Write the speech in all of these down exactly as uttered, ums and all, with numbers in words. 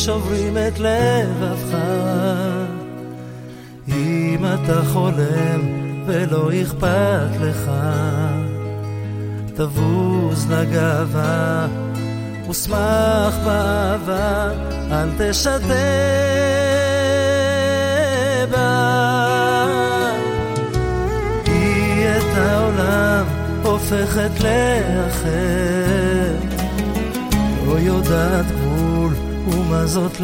שוברים את לבבך. אם אתה חולם ולא אכפת לך, תבוז לגאווה ושמח באהבה, אל תשתה בה. היא את העולם הופכת לאחר, לא יודעת גבול ומה זאת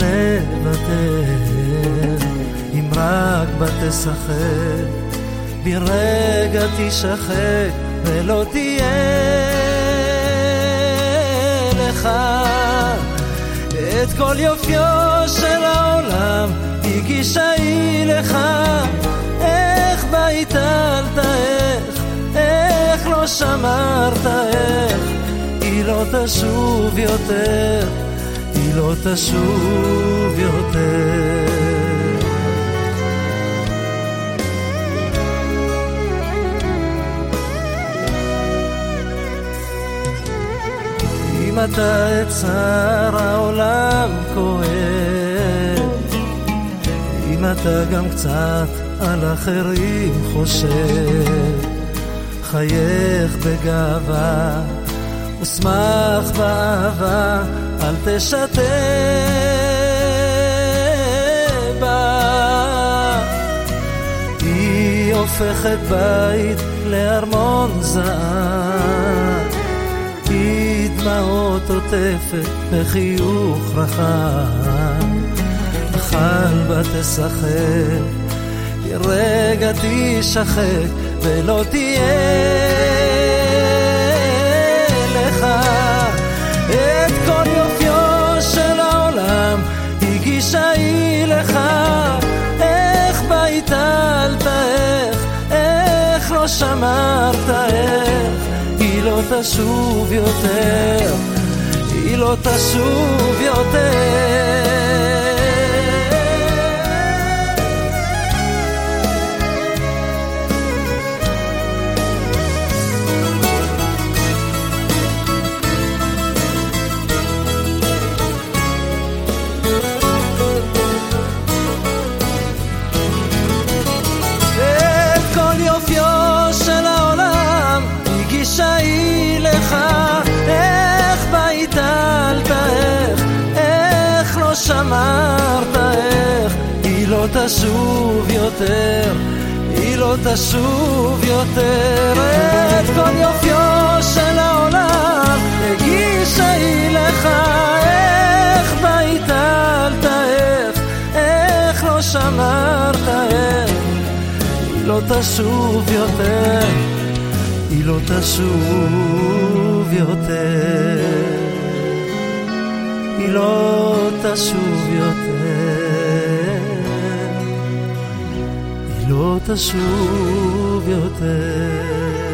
לוותר. אם רק בתשחק ברגע תשחק ולא תהיה לך את כל יופיו של העולם. הגישה היא לך, איך ביטלת, איך איך לא שמרת, איך היא לא תשוב יותר, היא לא תשוב יותר. אם אתה את צער העולם כואב, אם אתה גם קצת על אחרים חושב, חייך בגאווה ושמח באהבה, אל תשתה בה. היא הופכת בית לארמון זהב, היא דמעות עוטפת בחיוך רחב. אכל בתשחק ברגע תשחק ולא תהיה לך את כל יופיו של העולם. הגישה היא לך, איך ביטלת, איך איך לא שמרת, איך היא לא תשוב יותר, היא לא תשוב יותר. שהיא לך, איך ביטלת, איך איך לא שמרת, איך היא לא תשוב יותר, היא לא תשוב יותר. את כל יופיו של העולם הגישה היא לך, איך ביטלת, איך איך לא שמרת, איך היא לא תשוב יותר, היא לא תשוב יותר, היא לא תשוב יותר, היא לא תשוב יותר.